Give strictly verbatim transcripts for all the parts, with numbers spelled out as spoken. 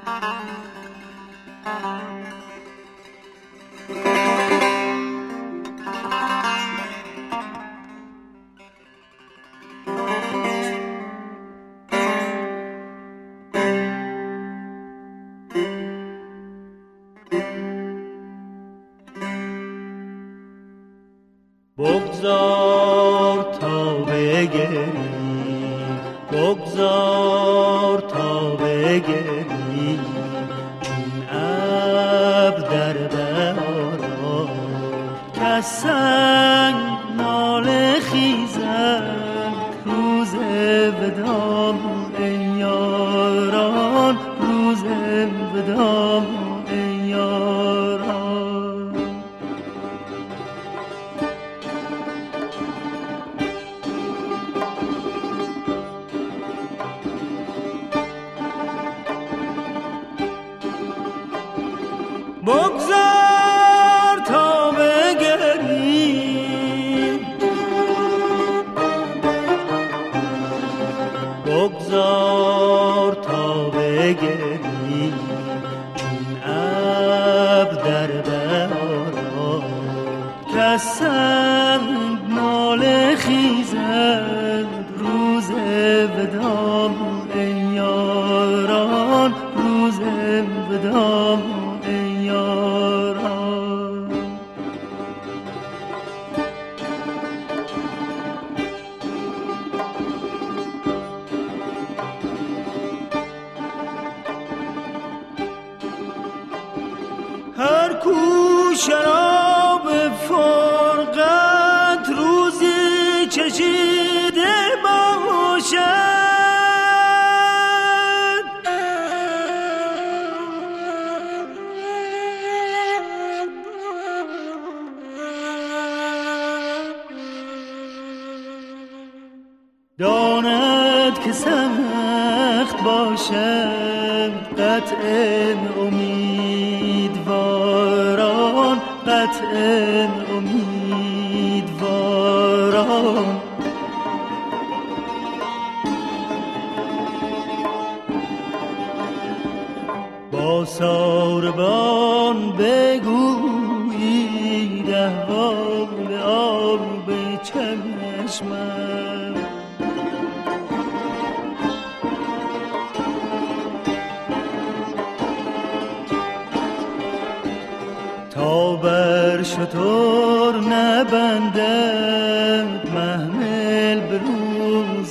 بگذار تا بگری، بگذار تا بگری، چون ابر در بهاران کز سنگ ناله خیزد روز وداع ای یاران، روز وداع ای یاران. بگذار تا بگری، بگذار تا بگری، چون ابر در بهاران کز سنگ ناله خیزد روز وداع ای یاران، روز وداع ای یاران. هر کو شراب فرقت روزی چشیده باشد، داند که سخت باشد قطع امیدواران، قطع امیدواران. با ساربان بگویید احوال آب چشمم، تا بر شتر نبندد محمل به روز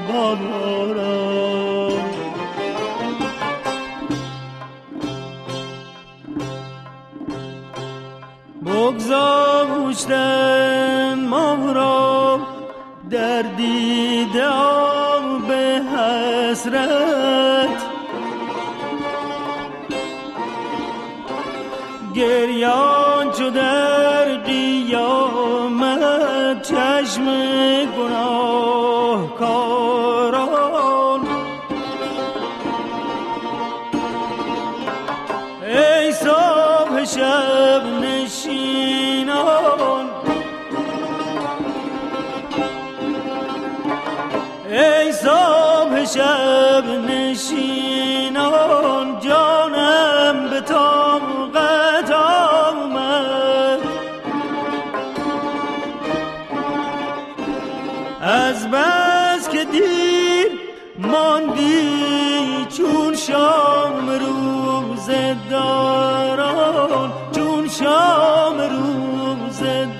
باران. بگذاشتن ما را در دیده آب حسرت، گریان چو در قیامت چشم گناهکاران. ای صبح شب نشینان، ای صبح شب نشینان، جانم به طاقت آمد از بس که دیر ماندی چون شام روز داران، چون شام روز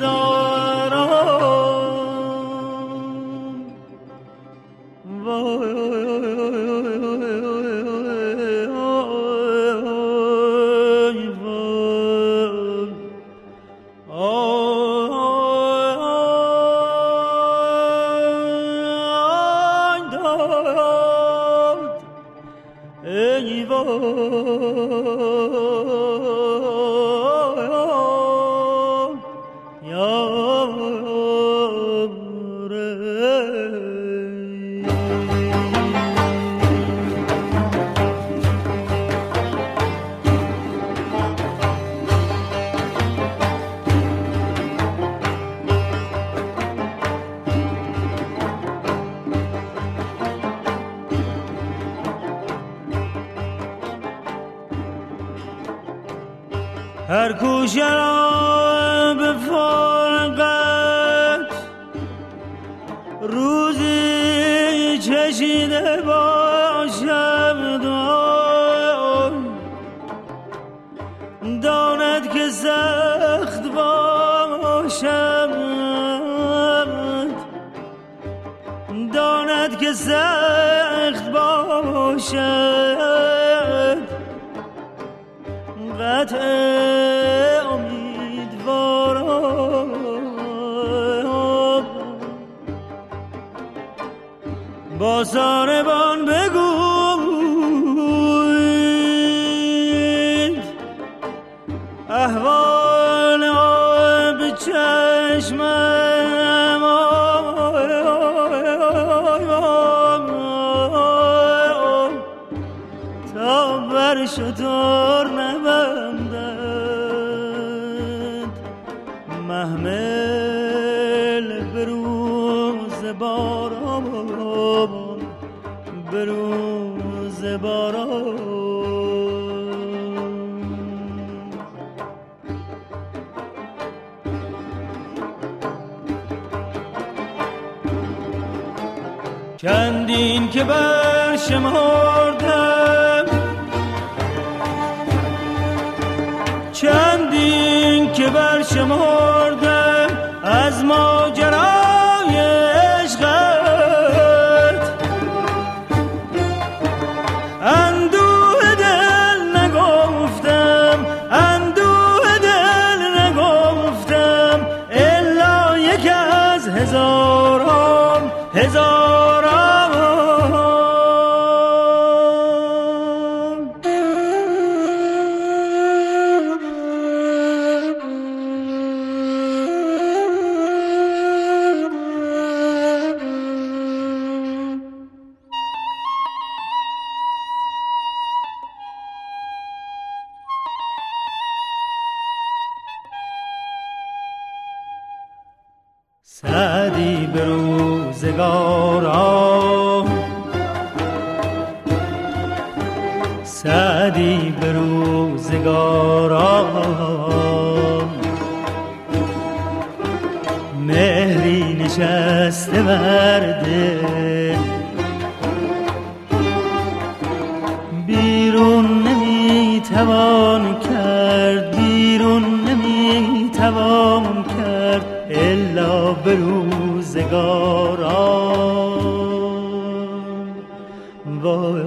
داران. وای هر کوشه را به فرقت روزی چشیده باشم، داند که سخت باشم، داند که سخت باشد، قطع امیدوارم. با ساربان بگوید احوال آب چشمم، تا بر شتر نبندد محمل به روز باران، به روز باران. چندین که برشمردم، چندین که برشمردم از ماجرای عشقت، اندوه دل نگفتم، اندوه دل نگفتم، الا یک از هزاران هزاران. سعدی به روزگاران، سعدی به روزگاران، مهری نشسته بر دل، بیرون نمیتوان کرد، بیرون نمیتوان کرد الا به روزگاران. وای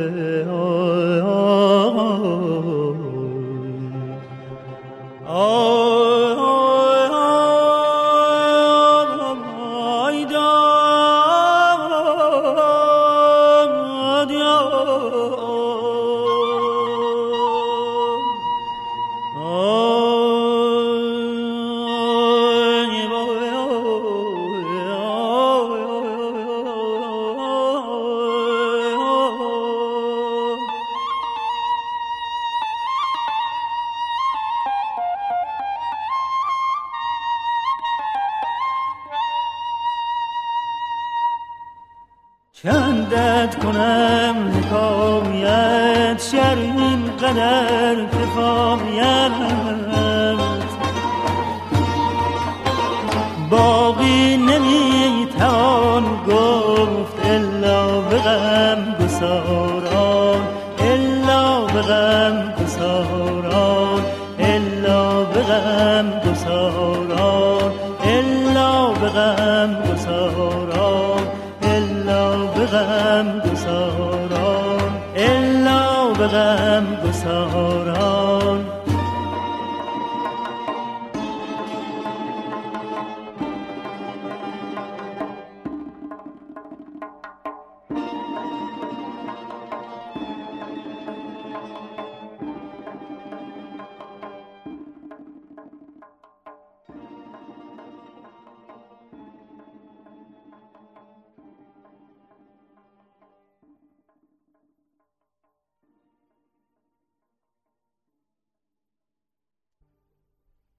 چندت کنم حکایت، شرین قدر کفایت، باقی نمیتوان گفت الا به غم گساران، الا به غم گساران، الا به غم گساران، الا به غم گساران، الا به غم گساران، الا به غم گساران.